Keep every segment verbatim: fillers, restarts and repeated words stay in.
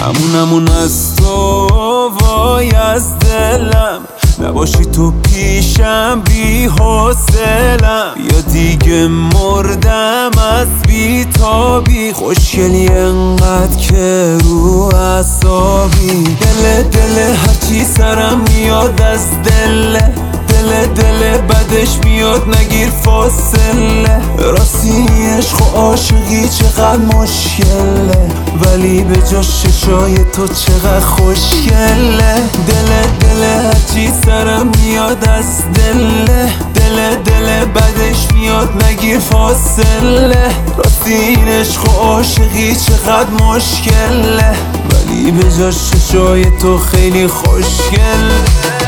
همونمون از تو وای از دلم، نباشی تو پیشم بی حوصلم، یا دیگه مردم از بی تابی. خوشگلی انقدر که رو اعصابی، دل دل هرچی سرم میاد از دله، دل دل بدش میاد نگیر فاصله. راستی عشق و عاشقی چقدر مشکله، ولی به جاش چشای تو چقدر خوشگله. دل دل هرچی سرم میاد از دله، دل دل بدش میاد نگیر فاصله. راستی این عشق و عاشقی چقدر مشکله، ولی به جاش چشای تو خیلی خوشگله.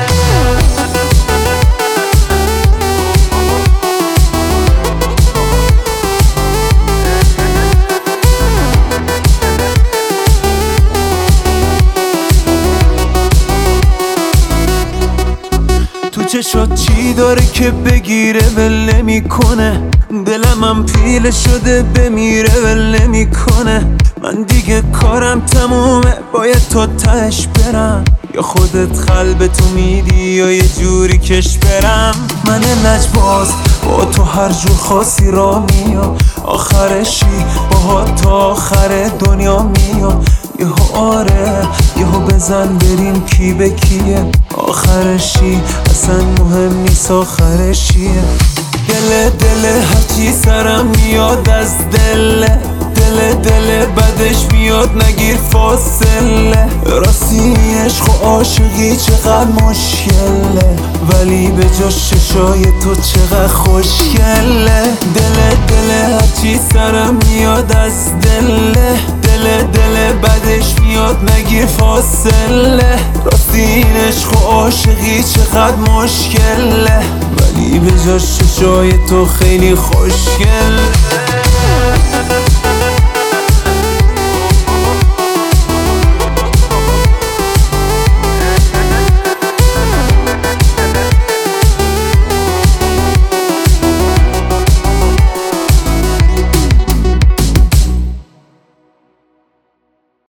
چشات چی داره که بگیره ول نمیکنه، دلم هم پیله شده بمیره ول نمیکنه. من دیگه کارم تمومه، باید تا تهش برم، یا خودت قلب تو میدی یا یه جوری کش برم. من لجباز با تو هر جور خاصی را میام، آخرشی با تا آخر دنیا میام. یهو آره یهو بزن بریم کی به کیه، آخرشی اصلا مهم نیست آخرشیه. دل دل هرچی سرم میاد از دله، دل دل بدش میاد نگیر فاصله. راستی عشق و عاشقی چقدر مشکله، ولی به جاش چشای تو چقدر خوشگله. دل دل هرچی سرم میاد از دله، دل دل بدش میاد نگیر فاصله. راستی این عشق و عاشقی چقدر مشکله، ولی به جاش چشای تو خیلی خوشگله.